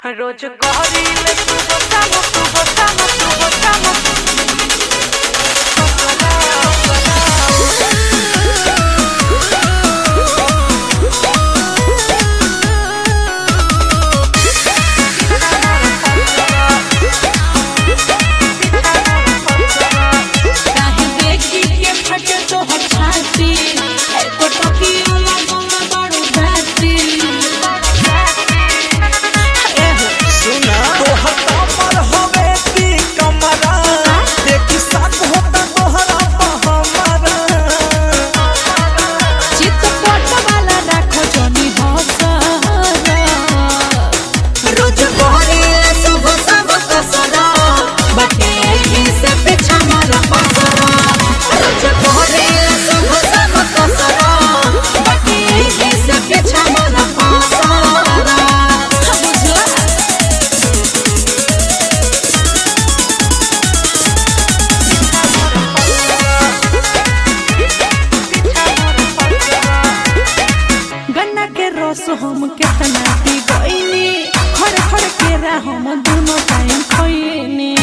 रोज कहरीले तू बतामो तू बतामो तू बतामो हम केतना पी गईनी खड़े खड़े केरा हम दोनों टाइम खइनी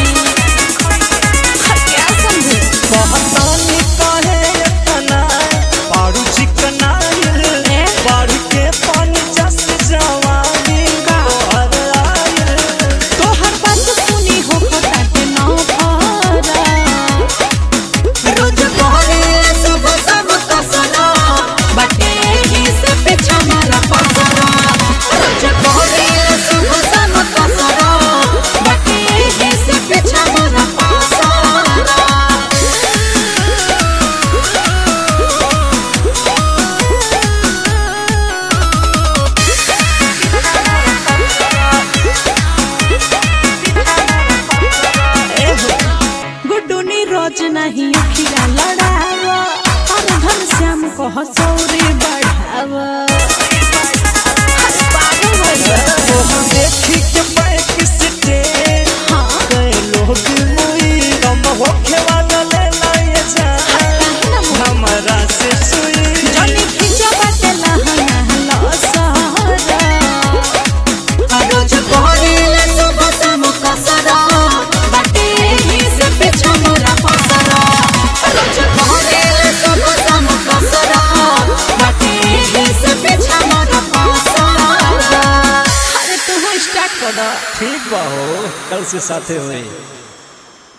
क्या समझे कहतानी कहे इतना बारू चिकना बारू के पानी जस जवानी और आए तो हर बात सुनी हो खता के ना भरा रोज कहरे सुबह सब कसना बाटे ही से पीछा मारा रोज नहीं अखिया लड़ावा और धन श्याम को हसौरी बढ़ावा देखी के बैक सिटे गए लोग मुई कम होखे वाला ले लाए जा हमरा से सुई जनी खिंचा बाटे लहना लसहरा रोज कहरे सुबह शाम कसरा बाटे ही से पीछा मोरा पसरा रोज कहरे सुबह शाम कसरा बाटे ही से पीछा मोरा पसरा अरे तू स्टार्ट कर दो ठीक बा हो कल से साथे हुए